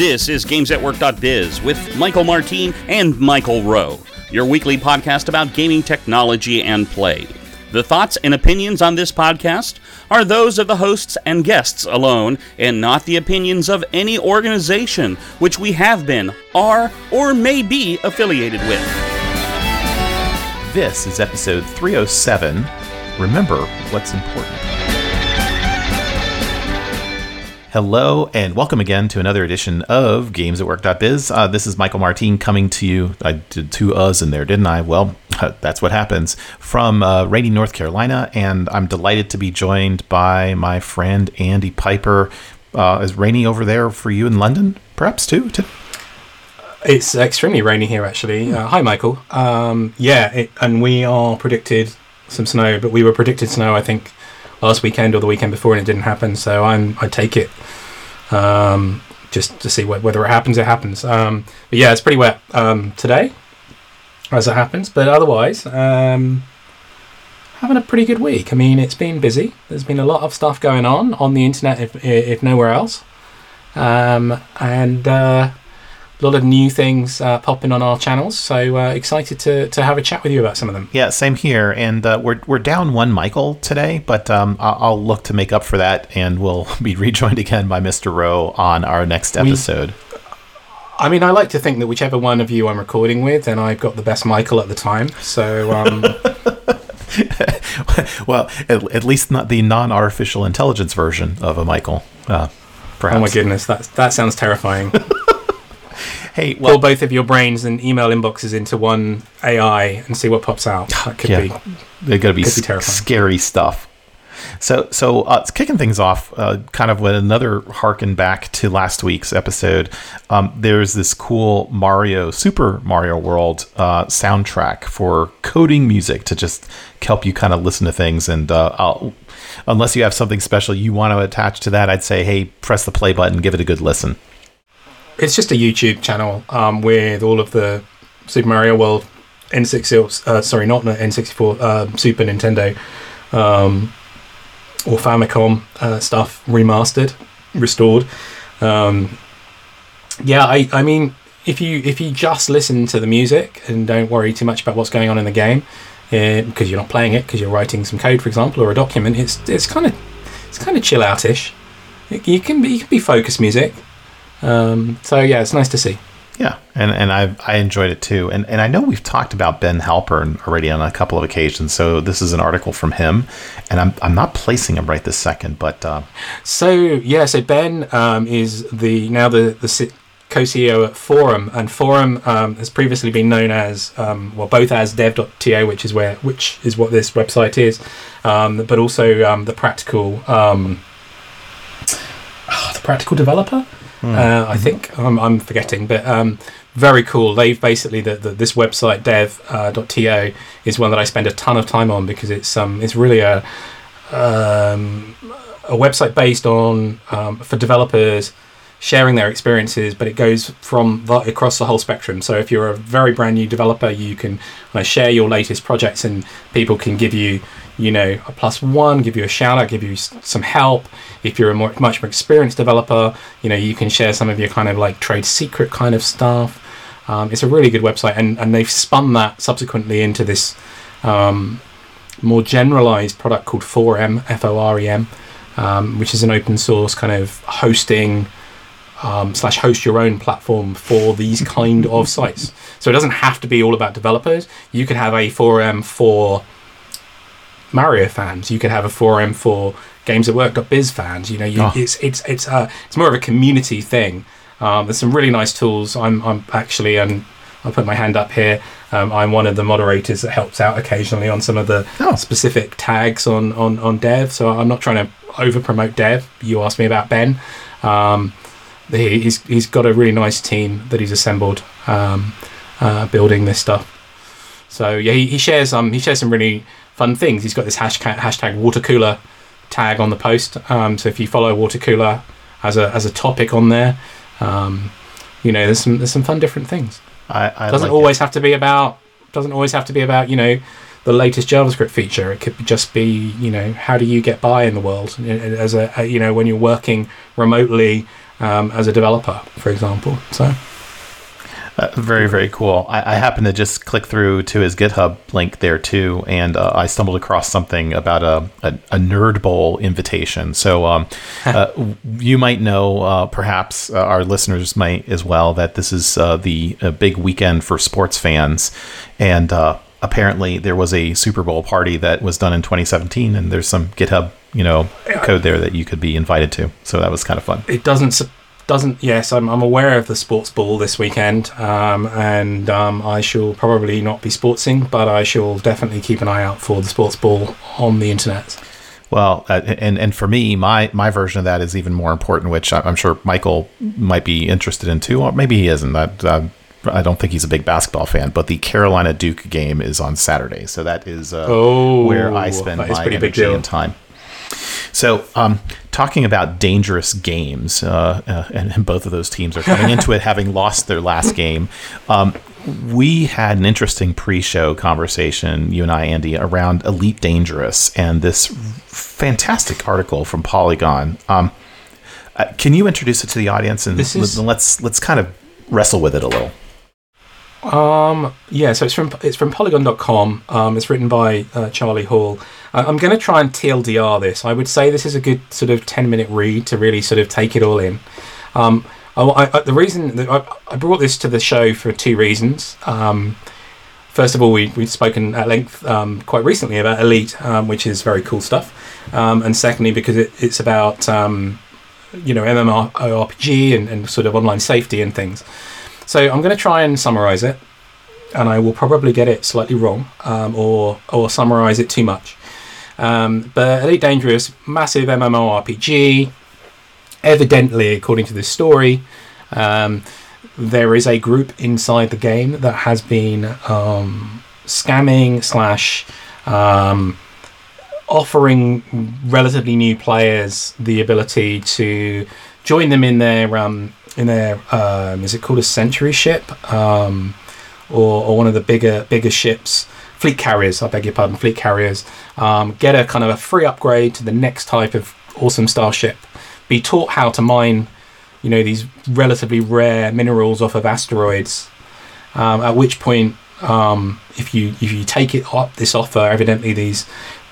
This is GamesAtWork.biz with Michael Martin and Michael Rowe, your weekly podcast about gaming technology and play. The thoughts and opinions on this podcast are those of the hosts and guests alone, and not the opinions of any organization which we have been, are, or may be affiliated with. This is episode 307. Remember what's important. Hello, and welcome again to another edition of GamesAtWork.biz. This is Michael Martin coming to you. I did two uhs in there, didn't I? Well, that's what happens. From Raleigh, North Carolina, and I'm delighted to be joined by my friend Andy Piper. Is rainy over there for you in London, perhaps, too? It's extremely rainy here, actually. Hi, Michael. And we are predicted some snow, but we were predicted snow, I think, last weekend or the weekend before, and it didn't happen. So I take it just to see whether it happens. It happens. But yeah, it's pretty wet today, as it happens. But otherwise, having a pretty good week. I mean, it's been busy. There's been a lot of stuff going on the internet, if nowhere else, and a lot of new things popping on our channels, so excited to have a chat with you about some of them. Yeah, same here, and we're down one Michael today, but I'll look to make up for that, and we'll be rejoined again by Mr. Rowe on our next episode. I like to think that whichever one of you I'm recording with, and I've got the best Michael at the time, so... Well, at least not the non-artificial intelligence version of a Michael, perhaps. Oh my goodness, that sounds terrifying. Hey, pull both of your brains and email inboxes into one AI and see what pops out. That could be. They're going to be terrifying. Scary stuff. So it's kicking things off. Kind of with another harken back to last week's episode. There's this cool Super Mario World soundtrack for coding music to just help you kind of listen to things. And unless you have something special you want to attach to that, I'd say, hey, press the play button, give it a good listen. It's just a YouTube channel with all of the Super Mario World N64, not N64, Super Nintendo or Famicom stuff remastered, restored. I mean, if you just listen to the music and don't worry too much about what's going on in the game, because you're not playing it, because you're writing some code, for example, or a document, it's kind of chill out-ish. You can be focused music. It's nice to see. Yeah, and I enjoyed it too. And I know we've talked about Ben Halpern already on a couple of occasions. So this is an article from him, and I'm not placing him right this second, but So Ben is the co-CEO at Forum, and Forum has previously been known as both as dev.to, which is what this website is, but also the practical developer. I think I'm forgetting, but very cool. They've basically this website dev.to is one that I spend a ton of time on because it's really a website based on for developers sharing their experiences, but it goes across the whole spectrum. So if you're a very brand new developer, you can share your latest projects, and people can give you a +1, give you a shout out, give you some help. If you're a much more experienced developer, you can share some of your kind of like trade secret kind of stuff. It's a really good website, and they've spun that subsequently into this more generalized product called Forem, Forem, which is an open source kind of hosting / host your own platform for these kind of sites. So it doesn't have to be all about developers. You could have a Forem for Mario fans. You could have a Forum for GamesAtWork.biz fans. It's more of a community thing. There's some really nice tools. I'm actually, and I'll put my hand up here. I'm one of the moderators that helps out occasionally on some of the specific tags on Dev. So I'm not trying to over promote Dev. You asked me about Ben. He's got a really nice team that he's assembled building this stuff. So yeah, he shares some really fun things. He's got this hashtag water cooler tag on the post. So if you follow water cooler as a topic on there, there's some fun different things. Doesn't always have to be about the latest JavaScript feature. It could just be, how do you get by in the world as when you're working remotely as a developer, for example. So. Very, very cool. I happened to just click through to his GitHub link there too, and I stumbled across something about a Nerd Bowl invitation. So you might know, perhaps our listeners might as well, that this is the big weekend for sports fans, and apparently there was a Super Bowl party that was done in 2017, and there's some GitHub code there that you could be invited to. So that was kind of fun. It doesn't. Yes, I'm aware of the sports ball this weekend, and I shall probably not be sportsing, but I shall definitely keep an eye out for the sports ball on the internet. Well, and for me, my version of that is even more important, which I'm sure Michael might be interested in too, or maybe he isn't. I don't think he's a big basketball fan, but the Carolina Duke game is on Saturday, so that is where I spend my energy and time. So, talking about dangerous games, and both of those teams are coming into it having lost their last game. We had an interesting pre-show conversation, you and I, Andy, around Elite Dangerous and this fantastic article from Polygon. Can you introduce it to the audience, and let's kind of wrestle with it a little? Yeah, so it's from Polygon.com. It's written by Charlie Hall. I'm going to try and TLDR this. I would say this is a good sort of 10-minute read to really sort of take it all in. The reason that I brought this to the show for two reasons. First of all, we've spoken at length quite recently about Elite, which is very cool stuff. And secondly, because it's about MMORPG and sort of online safety and things. So I'm going to try and summarize it, and I will probably get it slightly wrong, or summarize it too much. But Elite Dangerous, massive MMORPG. Evidently, according to this story, there is a group inside the game that has been scamming / offering relatively new players the ability to join them in their is it called a Century ship, or one of the bigger ships, fleet carriers, I beg your pardon, fleet carriers, get a kind of a free upgrade to the next type of awesome starship, be taught how to mine, these relatively rare minerals off of asteroids, at which point, if you take it up this offer, evidently these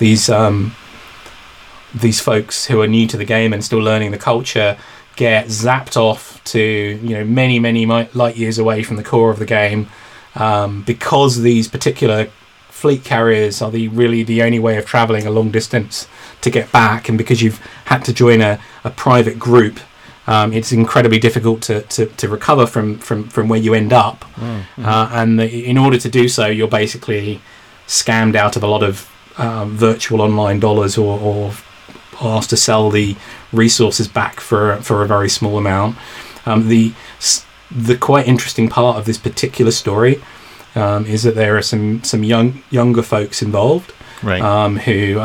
folks who are new to the game and still learning the culture get zapped off to many light years away from the core of the game, because these particular fleet carriers are really the only way of traveling a long distance to get back, and because you've had to join a private group, it's incredibly difficult to recover from where you end up. And in order to do so, you're basically scammed out of a lot of virtual online dollars, or asked to sell the resources back for a very small amount. The quite interesting part of this particular story is that there are some younger folks involved, right,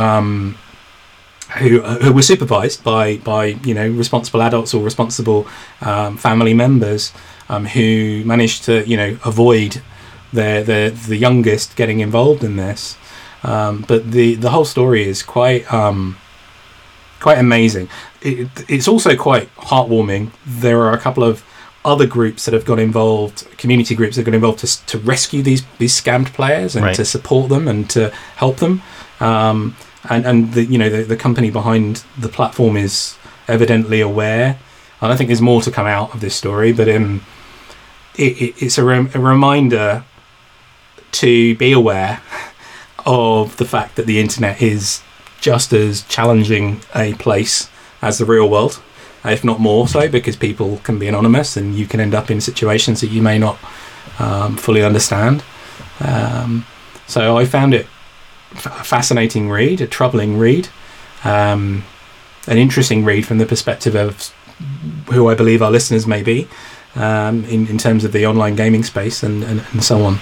who were supervised by responsible adults or responsible family members, who managed to avoid the youngest getting involved in this. But the whole story is quite amazing. It's also quite heartwarming. There are a couple of other groups that have got involved, community groups that have got involved to rescue these scammed players and to support them and to help them. And the company behind the platform is evidently aware. I don't think there's more to come out of this story, but it's a reminder to be aware of the fact that the internet is just as challenging a place as the real world, if not more so, because people can be anonymous and you can end up in situations that you may not fully understand. So I found it a fascinating read, a troubling read, an interesting read from the perspective of who I believe our listeners may be, in terms of the online gaming space and so on.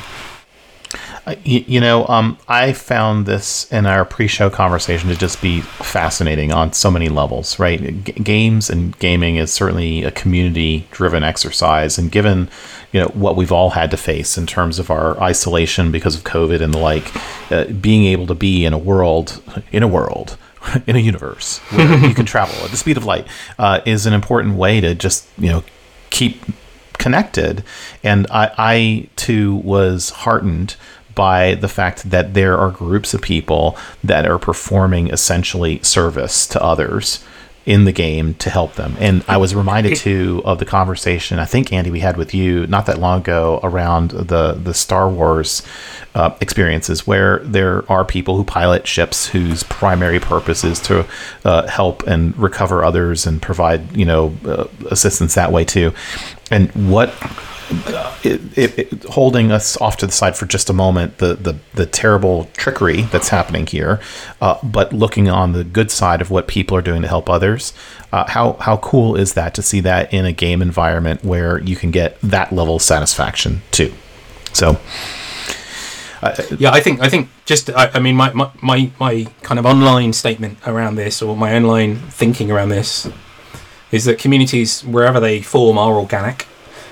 I found this in our pre-show conversation to just be fascinating on so many levels, right? Games and gaming is certainly a community-driven exercise, and given what we've all had to face in terms of our isolation because of COVID and the like, being able to be in a world in a universe where you can travel at the speed of light is an important way to just, keep connected. And I too was heartened by the fact that there are groups of people that are performing essentially service to others in the game to help them. And I was reminded too of the conversation, I think, Andy, we had with you not that long ago around the Star Wars experiences, where there are people who pilot ships whose primary purpose is to help and recover others and provide, assistance that way too. And what holding us off to the side for just a moment, the terrible trickery that's happening here, but looking on the good side of what people are doing to help others, how cool is that to see that in a game environment where you can get that level of satisfaction too? So yeah, I think just my kind of online statement around this, or my online thinking around this, is that communities wherever they form are organic.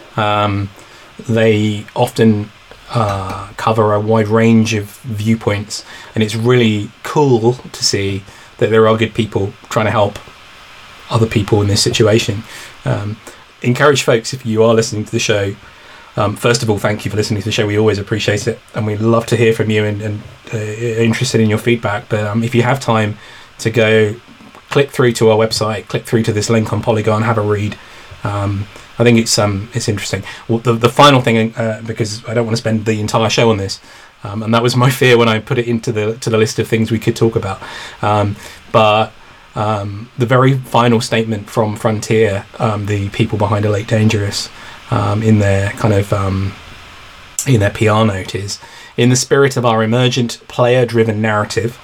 They often cover a wide range of viewpoints, and it's really cool to see that there are good people trying to help other people in this situation. Encourage folks, if you are listening to the show, first of all, thank you for listening to the show. We always appreciate it, and we'd love to hear from you and interested in your feedback. But if you have time to go click through to our website, click through to this link on Polygon, have a read. I think it's interesting. Well, the final thing, because I don't want to spend the entire show on this, and that was my fear when I put it into the list of things we could talk about. But the very final statement from Frontier, the people behind Elite Dangerous, in their kind of in their PR note is, in the spirit of our emergent player-driven narrative.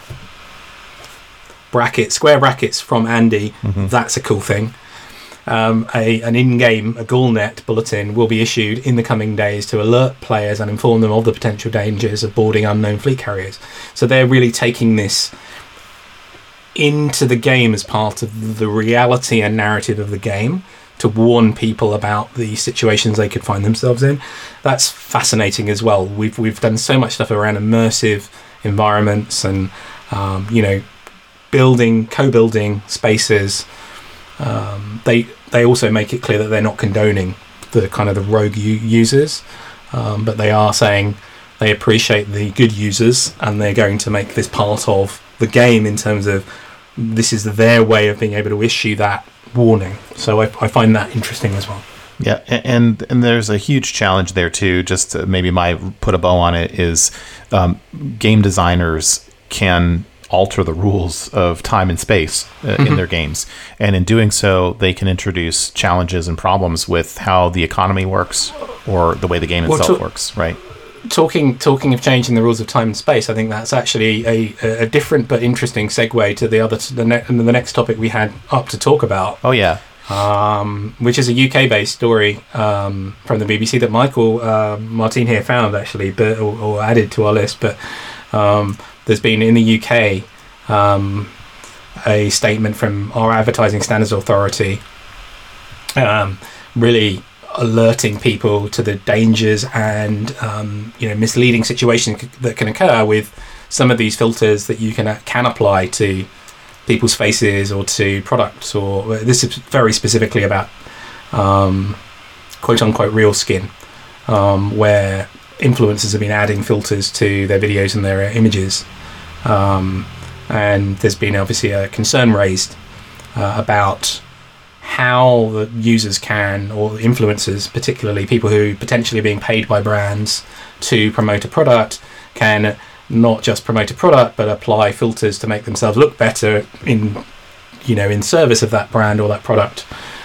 Square brackets from Andy. Mm-hmm. That's a cool thing. An in-game, a Ghoulnet bulletin will be issued in the coming days to alert players and inform them of the potential dangers of boarding unknown fleet carriers. So they're really taking this into the game as part of the reality and narrative of the game to warn people about the situations they could find themselves in. That's fascinating as well. We've done so much stuff around immersive environments and co-building spaces. They also make it clear that they're not condoning the rogue users, but they are saying they appreciate the good users, and they're going to make this part of the game in terms of this is their way of being able to issue that warning. So I find that interesting as well. Yeah, and there's a huge challenge there too. Just to maybe put a bow on it is game designers can alter the rules of time and space in their games, and in doing so they can introduce challenges and problems with how the economy works or the way the game itself works, right? Talking of changing the rules of time and space, I think that's actually a different but interesting segue to the next topic we had up to talk about. Oh yeah. Which is a UK-based story from the BBC that Michael Martin here found actually, or added to our list, but there's been in the UK a statement from our Advertising Standards Authority really alerting people to the dangers and misleading situations that can occur with some of these filters that you can apply to people's faces or to products. Or this is very specifically about quote unquote real skin, where influencers have been adding filters to their videos and their images. And there's been obviously a concern raised about how the users can, or influencers, particularly people who potentially are being paid by brands to promote a product, can not just promote a product but apply filters to make themselves look better in service of that brand or that product.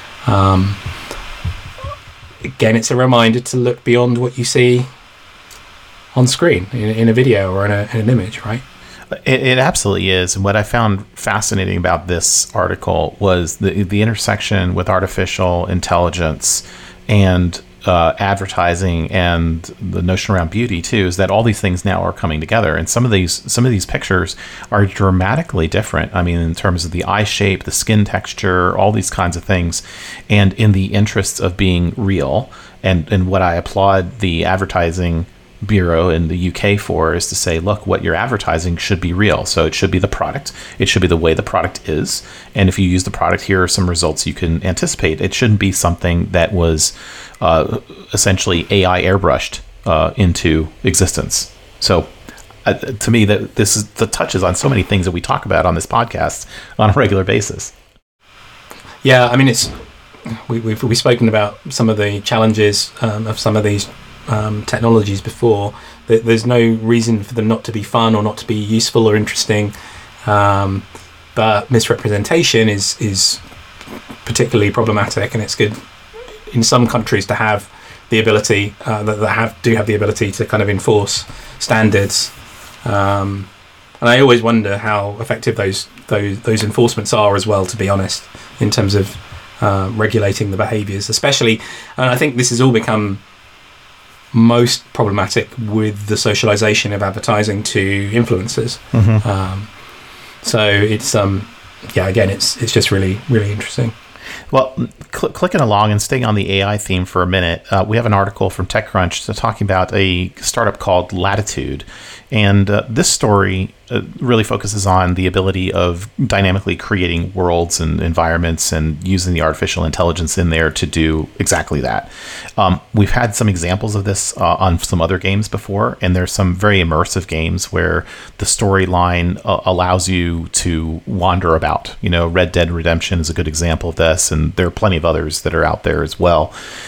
Again, it's a reminder to look beyond what you see on screen in a video or in an image, right? It absolutely is. And what I found fascinating about this article was the intersection with artificial intelligence and advertising, and the notion around beauty too, is that all these things now are coming together. And some of these pictures are dramatically different. I mean, in terms of the eye shape, the skin texture, all these kinds of things. And in the interests of being real, and what I applaud the advertising Bureau in the UK for is to say, look, what you're advertising should be real. So it should be the product. It should be the way the product is. And if you use the product, here are some results you can anticipate. It shouldn't be something that was essentially AI airbrushed into existence. So to me, that touches on so many things that we talk about on this podcast on a regular basis. Yeah, I mean, we've spoken about some of the challenges of some of these technologies before. There's no reason for them not to be fun or not to be useful or interesting, but misrepresentation is particularly problematic, and it's good in some countries to have the ability that do have the ability to kind of enforce standards. And I always wonder how effective those enforcements are as well, to be honest, in terms of regulating the behaviours, especially. And I think this has all become most problematic with the socialisation of advertising to influencers. Mm-hmm. So it's again, it's just really, really interesting. Well, clicking along and staying on the AI theme for a minute, we have an article from TechCrunch talking about a startup called Latitude. And this story really focuses on the ability of dynamically creating worlds and environments and using the artificial intelligence in there to do exactly that. We've had some examples of this on some other games before, and there's some very immersive games where the storyline allows you to wander about. You know, Red Dead Redemption is a good example of this, and there are plenty of others that are out there as well.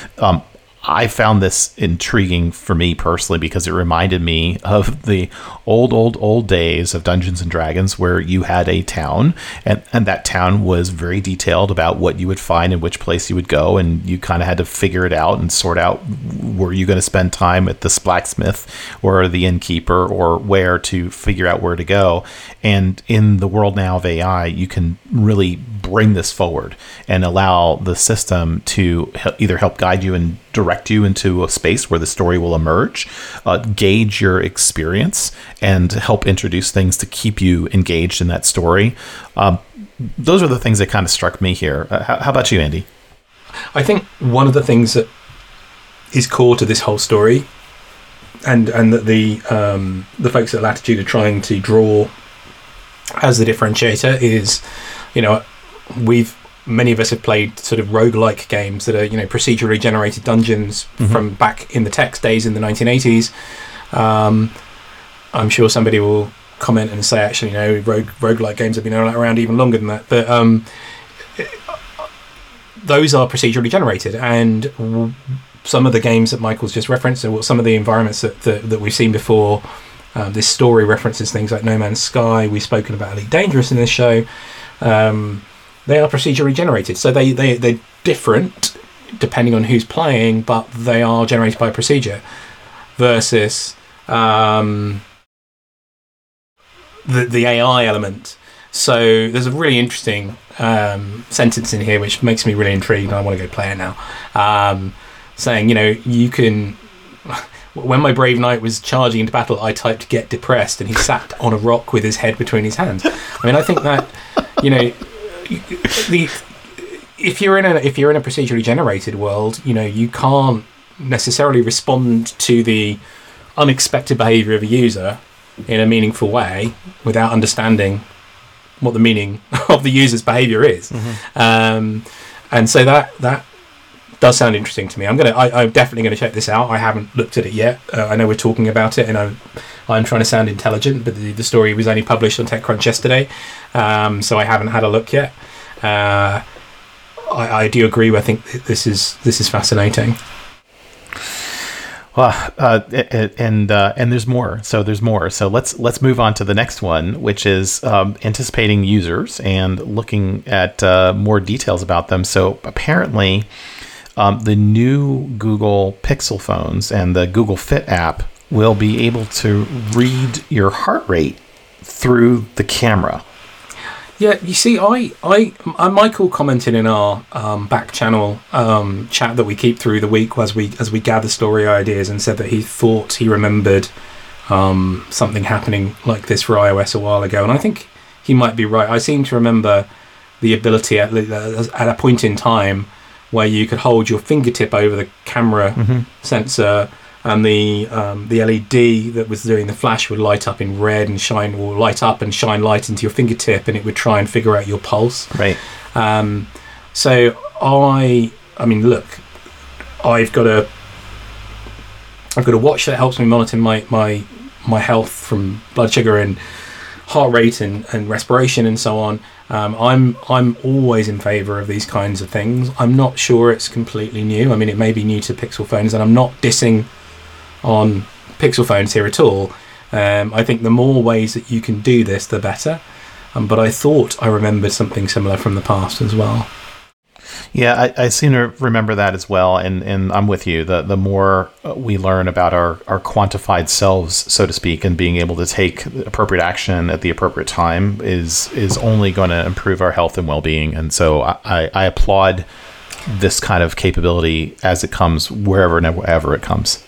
I found this intriguing for me personally because it reminded me of the old days of Dungeons and Dragons, where you had a town and that town was very detailed about what you would find and which place you would go. And you kind of had to figure it out and sort out, were you going to spend time at the blacksmith or the innkeeper or where to figure out where to go. And in the world now of AI, you can really bring this forward and allow the system to either help guide you and direct you into a space where the story will emerge, gauge your experience, and help introduce things to keep you engaged in that story. Those are the things that kind of struck me here. How about you, Andy? I think one of the things that is core to this whole story, and that the folks at Latitude are trying to draw as the differentiator, is, you know, many of us have played sort of roguelike games that are, you know, procedurally generated dungeons from back in the text days in the 1980s. I'm sure somebody will comment and say, actually, you know, roguelike games have been around even longer than that. But those are procedurally generated, and some of the games that Michael's just referenced, or some of the environments that we've seen before, this story references things like No Man's Sky. We've spoken about Elite Dangerous in this show. They are procedurally generated, so they're different depending on who's playing, but they are generated by procedure, versus the AI element. So there's a really interesting sentence in here which makes me really intrigued, and I want to go play it now. Saying, you know, you can... When my brave knight was charging into battle, I typed "get depressed," and he sat on a rock with his head between his hands. I mean, I think that, you know, if you're in a procedurally generated world, you know, you can't necessarily respond to the unexpected behavior of a user in a meaningful way without understanding what the meaning of the user's behavior is. And so that does sound interesting to me. I'm definitely going to check this out. I haven't looked at it yet. I know we're talking about it, and I'm trying to sound intelligent, but the story was only published on TechCrunch yesterday, so I haven't had a look yet. I do agree. I think this is fascinating. Well, and there's more. So there's more. So let's move on to the next one, which is anticipating users and looking at more details about them. So apparently, the new Google Pixel phones and the Google Fit app will be able to read your heart rate through the camera. Yeah, you see, Michael commented in our back channel chat that we keep through the week as we gather story ideas, and said that he thought he remembered something happening like this for iOS a while ago, and I think he might be right. I seem to remember the ability at a point in time where you could hold your fingertip over the camera sensor, and the LED that was doing the flash would light up in red and shine, or light up and shine light into your fingertip, and it would try and figure out your pulse. Right. So I mean, look, I've got a watch that helps me monitor my health from blood sugar and heart rate and respiration and so on. I'm always in favour of these kinds of things. I'm not sure it's completely new. I mean, it may be new to Pixel phones, and I'm not dissing on Pixel phones here at all. I think the more ways that you can do this, the better. But I thought I remembered something similar from the past as well. Yeah, I seem to remember that as well, and I'm with you. The more we learn about our quantified selves, so to speak, and being able to take appropriate action at the appropriate time is only going to improve our health and well-being. And so I applaud this kind of capability as it comes, wherever and wherever it comes.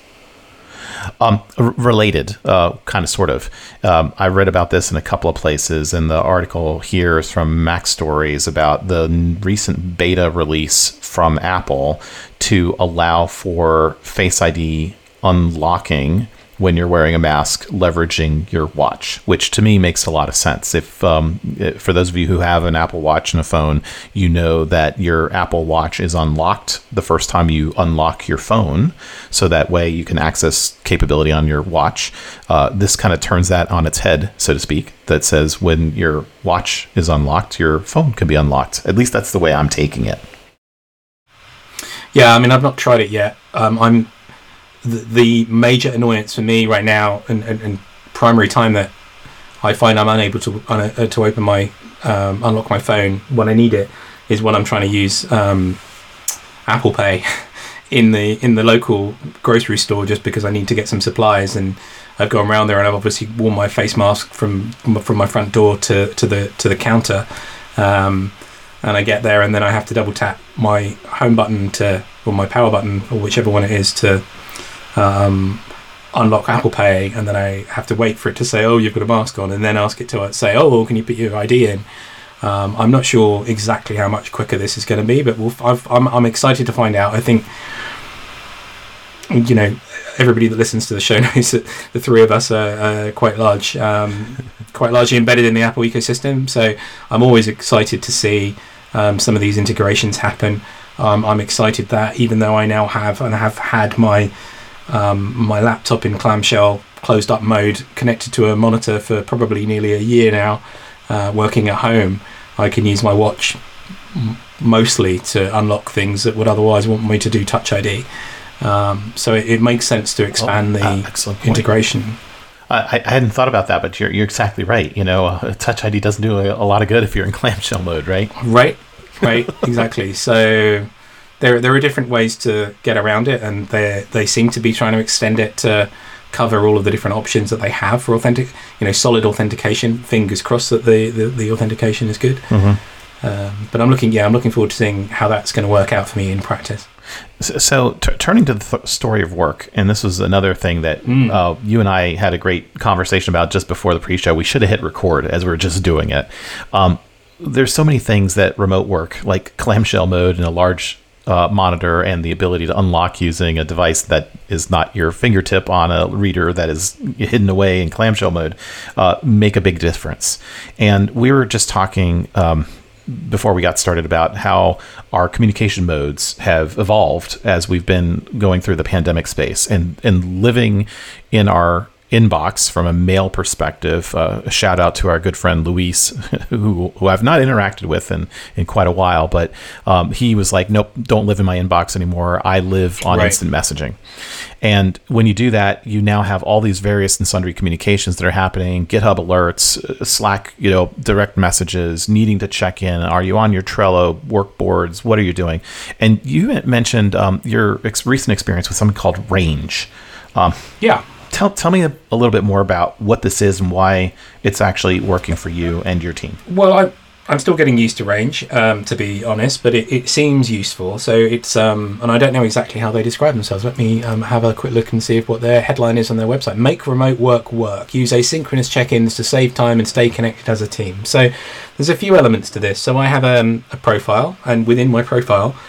Related, kind of, sort of. I read about this in a couple of places, and the article here is from Mac Stories about the recent beta release from Apple to allow for Face ID unlocking when you're wearing a mask, leveraging your watch, which to me makes a lot of sense. If for those of you who have an Apple Watch and a phone, you know that your Apple Watch is unlocked the first time you unlock your phone, so that way you can access capability on your watch. This kind of turns that on its head, so to speak, that says when your watch is unlocked, your phone can be unlocked. At least that's the way I'm taking it. Yeah, I mean, I've not tried it yet. The major annoyance for me right now, and primary time that I find I'm unable to open my unlock my phone when I need it, is when I'm trying to use Apple Pay in the local grocery store, just because I need to get some supplies, and I've gone around there and I've obviously worn my face mask from my front door to the counter, and I get there and then I have to double tap my home button or my power button, or whichever one it is, to unlock Apple Pay, and then I have to wait for it to say, oh, you've got a mask on, and then ask it to say, oh, can you put your ID in? I'm not sure exactly how much quicker this is going to be, but I'm excited to find out. I think, you know, everybody that listens to the show knows that the three of us are quite largely embedded in the Apple ecosystem, so I'm always excited to see some of these integrations happen. I'm excited that even though I now have had my laptop in clamshell closed up mode connected to a monitor for probably nearly a year now, working at home, I can use my watch mostly to unlock things that would otherwise want me to do Touch ID. So it makes sense to expand the integration. I hadn't thought about that, but you're exactly right. You know, Touch ID doesn't do a lot of good if you're in clamshell mode, right? Right, exactly. So there are different ways to get around it, and they seem to be trying to extend it to cover all of the different options that they have for solid authentication. Fingers crossed that the authentication is good. Mm-hmm. But I'm looking forward to seeing how that's going to work out for me in practice. So turning to the story of work, and this was another thing that you and I had a great conversation about just before the pre-show. We should have hit record as we were just doing it. There's so many things that remote work, like clamshell mode and a large monitor, and the ability to unlock using a device that is not your fingertip on a reader that is hidden away in clamshell mode, make a big difference. And we were just talking before we got started about how our communication modes have evolved as we've been going through the pandemic space, and living in our inbox from a mail perspective. A shout out to our good friend Luis, who I've not interacted with in quite a while, but he was like, nope, don't live in my inbox anymore. I live on instant messaging. And when you do that, you now have all these various and sundry communications that are happening, GitHub alerts, Slack, direct messages, needing to check in. Are you on your Trello work boards? What are you doing? And you mentioned your recent experience with something called Range. Yeah. Tell me a little bit more about what this is and why it's actually working for you and your team. Well, I'm still getting used to Range, to be honest, but it seems useful. So it's and I don't know exactly how they describe themselves. Let me have a quick look and see what their headline is on their website. Make remote work work. Use asynchronous check-ins to save time and stay connected as a team. So there's a few elements to this. So I have a profile, and within my profile,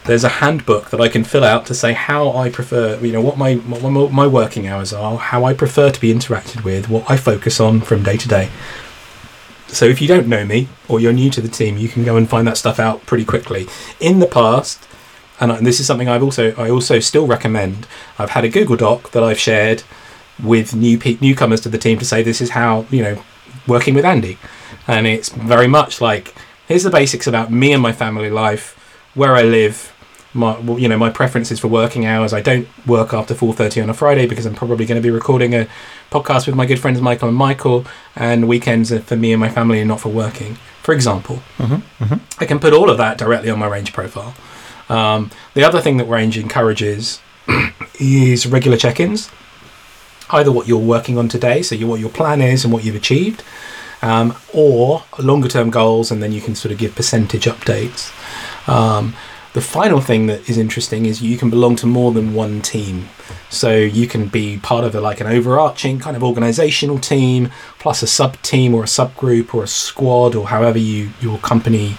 there's a handbook that I can fill out to say how I prefer, what my working hours are, how I prefer to be interacted with, what I focus on from day to day. So if you don't know me or you're new to the team, you can go and find that stuff out pretty quickly. In the past, and this is something I also still recommend, I've had a Google Doc that I've shared with newcomers to the team to say this is how, working with Andy. And it's very much like, here's the basics about me and my family life, where I live, my preferences for working hours. I don't work after 4:30 on a Friday because I'm probably going to be recording a podcast with my good friends Michael, and weekends are for me and my family and not for working, for example. I can put all of that directly on my Range profile. The other thing that Range encourages is regular check-ins, either what you're working on today, so what your plan is and what you've achieved, or longer term goals, and then you can sort of give percentage updates. The final thing that is interesting is you can belong to more than one team. So you can be part of an overarching kind of organizational team, plus a sub-team or a subgroup or a squad, or however your company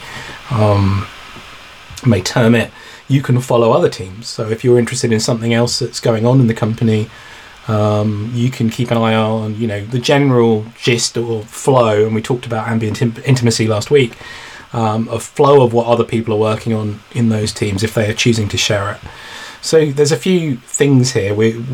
may term it. You can follow other teams. So if you're interested in something else that's going on in the company, you can keep an eye on, the general gist or flow, and we talked about ambient intimacy last week, a flow of what other people are working on in those teams if they are choosing to share it. So there's a few things here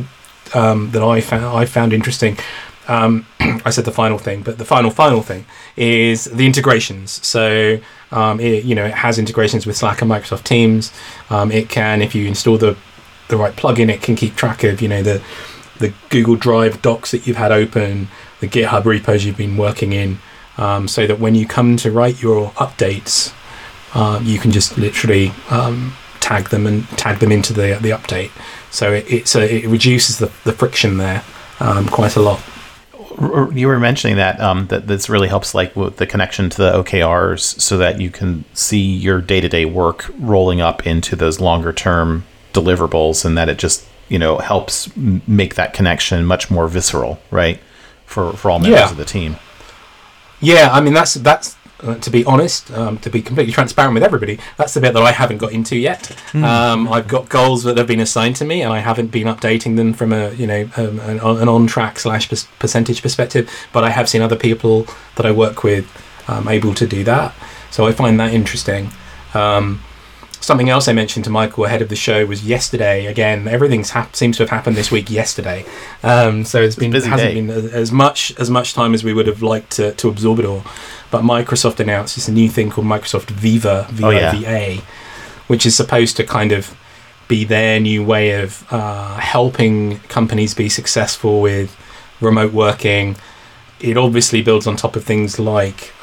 that I found interesting. I said the final thing, but the final thing is the integrations. So it has integrations with Slack and Microsoft Teams. It can, if you install the right plugin, it can keep track of the Google Drive docs that you've had open, the GitHub repos you've been working in, so that when you come to write your updates, you can just literally tag them into the update. So it reduces the friction there quite a lot. You were mentioning that this really helps, like with the connection to the OKRs, so that you can see your day-to-day work rolling up into those longer-term deliverables, and that it just helps make that connection much more visceral, right, for all members of the team. Yeah, I mean that's to be honest, to be completely transparent with everybody, that's the bit that I haven't got into yet. I've got goals that have been assigned to me, and I haven't been updating them from an on-track / percentage perspective. But I have seen other people that I work with able to do that, so I find that interesting. Something else I mentioned to Michael ahead of the show was yesterday. Again, everything seems to have happened this week yesterday. So it hasn't been as much time as we would have liked to absorb it all. But Microsoft announced this new thing called Microsoft Viva, VIVA, which is supposed to kind of be their new way of helping companies be successful with remote working. It obviously builds on top of things like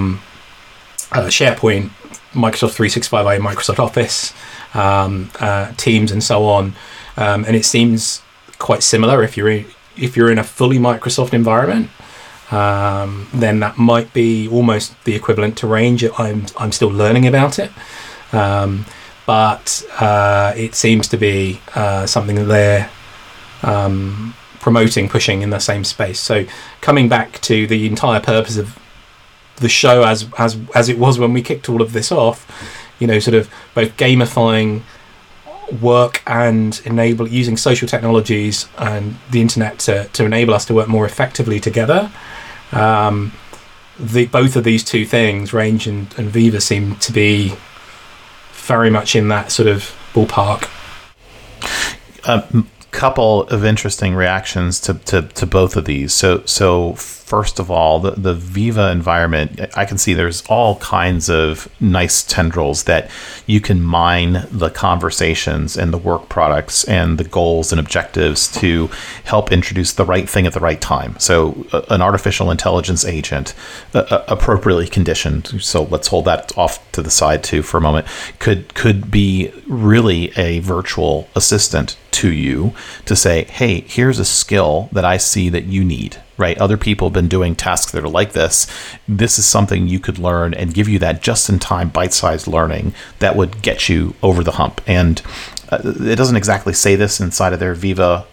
SharePoint, Microsoft 365, Microsoft Office, Teams, and so on, and it seems quite similar. If you're in a fully Microsoft environment, then that might be almost the equivalent to Range. I'm still learning about it, but it seems to be something that they're promoting, pushing in the same space. So coming back to the entire purpose of the show as it was when we kicked all of this off, sort of both gamifying work and using social technologies and the internet to enable us to work more effectively together. Both of these two things, Range and Viva, seem to be very much in that sort of ballpark. Couple of interesting reactions to both of these. So first of all, the Viva environment, I can see there's all kinds of nice tendrils that you can mine the conversations and the work products and the goals and objectives to help introduce the right thing at the right time. So an artificial intelligence agent, appropriately conditioned, so let's hold that off to the side too for a moment, could be really a virtual assistant to you to say, hey, here's a skill that I see that you need, right? Other people have been doing tasks that are like this. This is something you could learn, and give you that just-in-time bite-sized learning that would get you over the hump. And it doesn't exactly say this inside of their Viva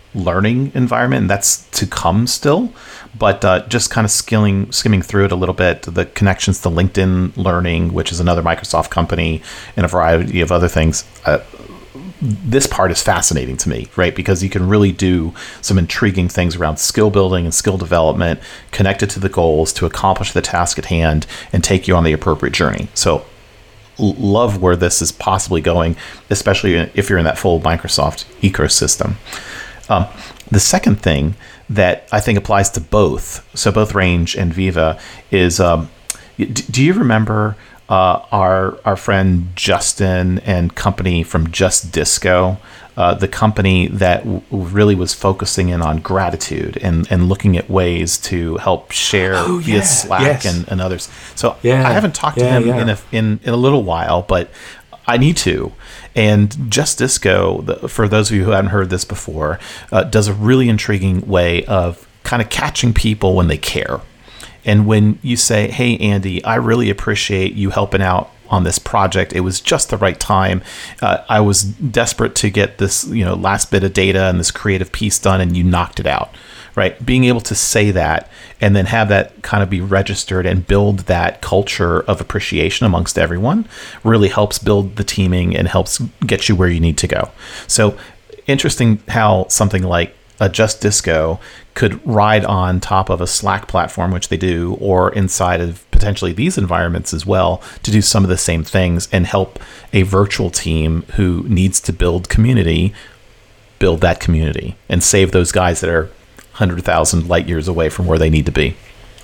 learning environment, and that's to come still. But just kind of skimming through it a little bit, the connections to LinkedIn Learning, which is another Microsoft company, and a variety of other things. This part is fascinating to me, right? Because you can really do some intriguing things around skill building and skill development connected to the goals to accomplish the task at hand and take you on the appropriate journey. So love where this is possibly going, especially if you're in that full Microsoft ecosystem. The second thing that I think applies to both, so both Range and Viva, is do you remember our friend Justin and company from Just Disco, the company that really was focusing in on gratitude and looking at ways to help share via Slack and others. So I haven't talked to him in a little while, but I need to. And Just Disco, for those of you who haven't heard this before, does a really intriguing way of kind of catching people when they care. And when you say, hey, Andy, I really appreciate you helping out on this project. It was just the right time. I was desperate to get this, last bit of data and this creative piece done, and you knocked it out, right? Being able to say that and then have that kind of be registered and build that culture of appreciation amongst everyone really helps build the teaming and helps get you where you need to go. So interesting how something like a Just Disco could ride on top of a Slack platform, which they do, or inside of potentially these environments as well, to do some of the same things and help a virtual team who needs to build community build that community and save those guys that are 100,000 light years away from where they need to be.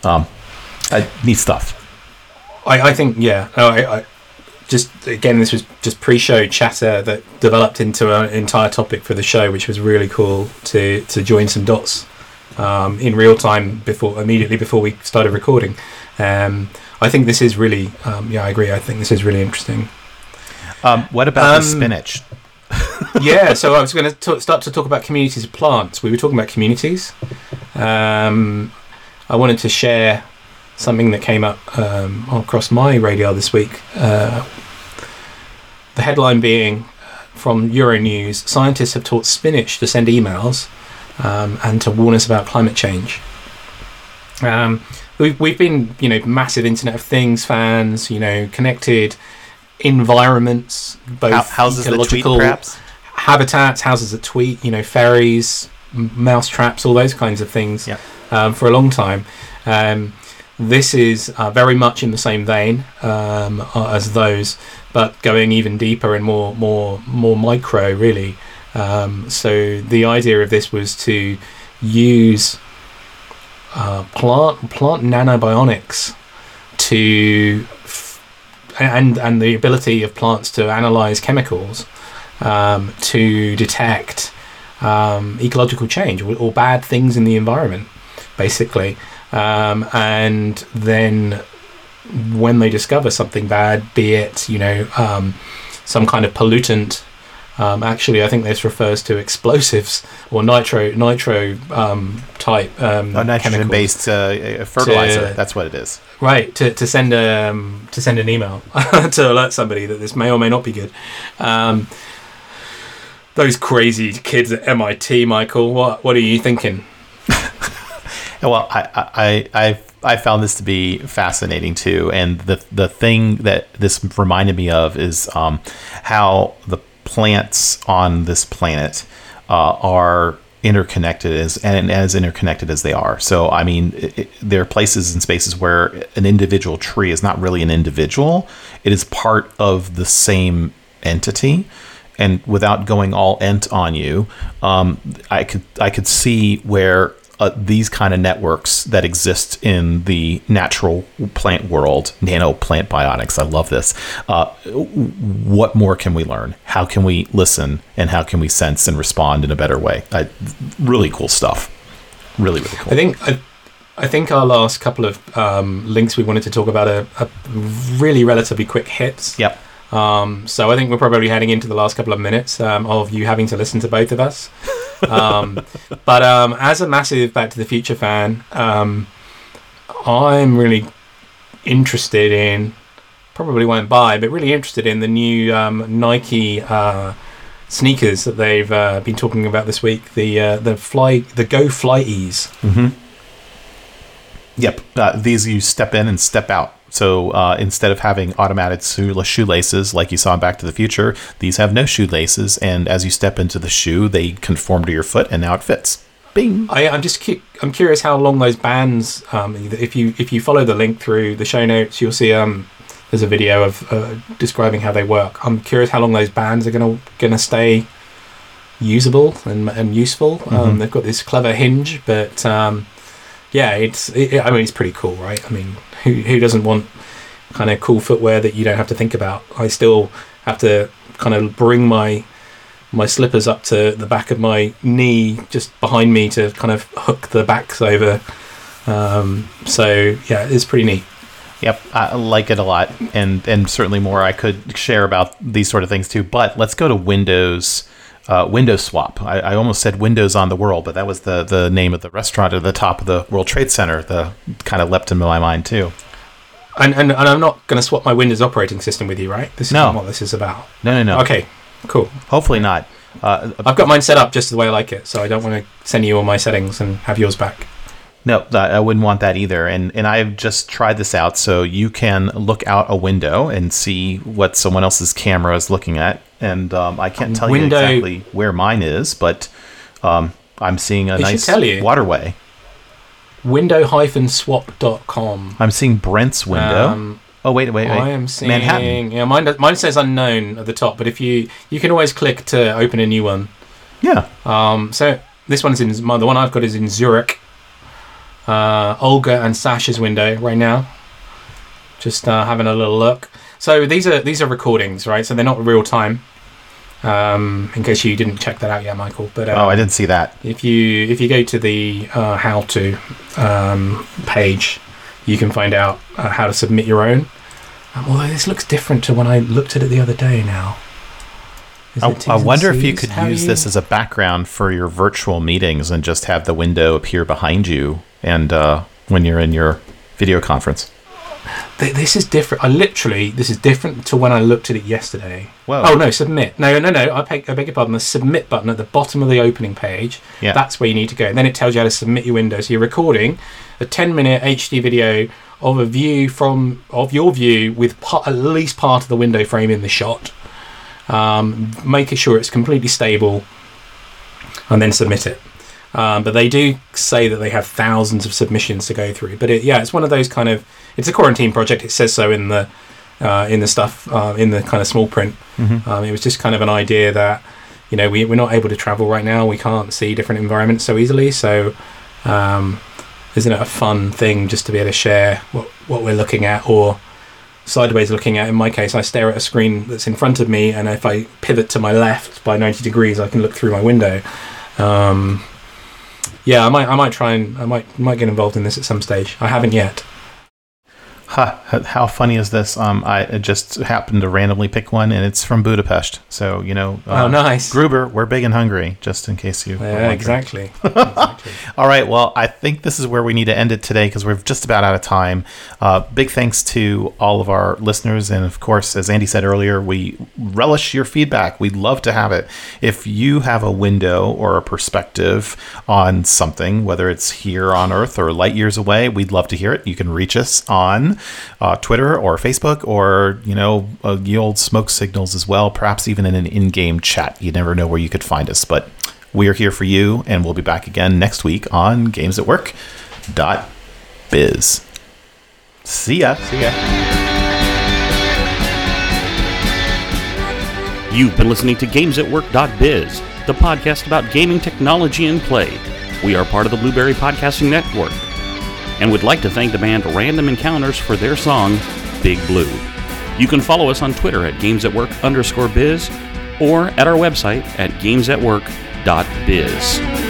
Neat stuff. I think, I just, again, this was just pre-show chatter that developed into an entire topic for the show, which was really cool to join some dots in real time immediately before we started recording. I think this is really, I agree. I think this is really interesting. What about the spinach? So I was going to start to talk about communities of plants. We were talking about communities. I wanted to share something that came up across my radar this week. The headline being from Euronews: scientists have taught spinach to send emails and to warn us about climate change. We've been, massive Internet of Things fans, connected environments, both houses ecological that tweet, perhaps? Habitats, houses that tweet, ferries, mouse traps, all those kinds of things for a long time. This is very much in the same vein as those, but going even deeper and more micro, really. So the idea of this was to use plant nanobionics and the ability of plants to analyze chemicals to detect ecological change or bad things in the environment, basically. And then when they discover something bad, be it some kind of pollutant, actually I think this refers to explosives or nitro type nitrogen based fertilizer. That's what it is, right? To send an email to alert somebody that this may or may not be good. Those crazy kids at MIT, Michael, what are you thinking? Well, I found this to be fascinating too, and the thing that this reminded me of is how the plants on this planet are interconnected as interconnected as they are. So, I mean, there are places and spaces where an individual tree is not really an individual; it is part of the same entity. And without going all ent on you, I could see where these kind of networks that exist in the natural plant world, nano plant biotics, I love this. What more can we learn? How can we listen? And how can we sense and respond in a better way? Really cool stuff. Really, really cool. I think our last couple of links we wanted to talk about are really relatively quick hits. Yep. So I think we're probably heading into the last couple of minutes of you having to listen to both of us. But as a massive Back to the Future fan, I'm really interested in, probably won't buy, but really interested in the new Nike sneakers that they've been talking about this week. The Go Fly Ease. Mm-hmm. Yep. These you step in and step out. So instead of having automatic shoelaces like you saw in Back to the Future, these have no shoelaces, and as you step into the shoe, they conform to your foot, and now it fits. Bing. I'm curious how long those bands. If you follow the link through the show notes, you'll see there's a video of describing how they work. I'm curious how long those bands are gonna stay usable and useful. Mm-hmm. They've got this clever hinge, but it's pretty cool, right? I mean, who doesn't want kind of cool footwear that you don't have to think about? I still have to kind of bring my slippers up to the back of my knee, just behind me, to kind of hook the backs over. It's pretty neat. Yep, I like it a lot, and certainly more I could share about these sort of things too. But let's go to Windows Swap. I almost said Windows on the World, but that was the name of the restaurant at the top of the World Trade Center. The kind of leapt into my mind too. And I'm not going to swap my Windows operating system with you, right? This is not what this is about. No. Okay, cool. Hopefully not. I've got mine set up just the way I like it, so I don't want to send you all my settings and have yours back. No, I wouldn't want that either. And I've just tried this out, so you can look out a window and see what someone else's camera is looking at. And I can't tell you exactly where mine is, but I'm seeing a nice waterway. Window-swap.com. I'm seeing Brent's window. Wait. I am seeing Manhattan. Yeah, mine says unknown at the top, but if you can always click to open a new one. Yeah. So this one's the one I've got is in Zurich. Olga and Sasha's window right now. Just having a little look. So these are recordings, right? So they're not real time. In case you didn't check that out yet, Michael. But I didn't see that. If you go to the how to page, you can find out how to submit your own. Although this looks different to when I looked at it the other day now. I wonder if you could use this as a background for your virtual meetings and just have the window appear behind you and when you're in your video conference. This is different. This is different to when I looked at it yesterday. Whoa. Oh, no, submit. No, I beg your pardon. The submit button at the bottom of the opening page, that's where you need to go. And then it tells you how to submit your window. So you're recording a 10-minute HD video of a view of your view with at least part of the window frame in the shot. Making sure it's completely stable, and then submit it. But they do say that they have thousands of submissions to go through. But it's one of those kind of, it's a quarantine project. It says so in the stuff in the kind of small print. Mm-hmm. It was just kind of an idea that we're not able to travel right now. We can't see different environments so easily. So isn't it a fun thing just to be able to share what we're looking at, or sideways looking at? In my case, I stare at a screen that's in front of me, and if I pivot to my left by 90 degrees, I can look through my window. I might try and I might get involved in this at some stage. I haven't yet. How funny is this? I just happened to randomly pick one, and it's from Budapest. So, oh, nice. Gruber, we're big and hungry, just in case you... Yeah, exactly. All right, well, I think this is where we need to end it today, because we're just about out of time. Big thanks to all of our listeners, and of course, as Andy said earlier, we relish your feedback. We'd love to have it. If you have a window or a perspective on something, whether it's here on Earth or light years away, we'd love to hear it. You can reach us on Twitter or Facebook, or the old smoke signals as well, perhaps even in an in-game chat. You never know where you could find us, but we are here for you, and we'll be back again next week on GamesAtWork.biz. See ya. You've been listening to GamesAtWork.biz, the podcast about gaming technology and play. We are part of the Blueberry Podcasting Network, and would like to thank the band Random Encounters for their song, Big Blue. You can follow us on Twitter at GamesAtWork_biz, or at our website at GamesAtWork.biz.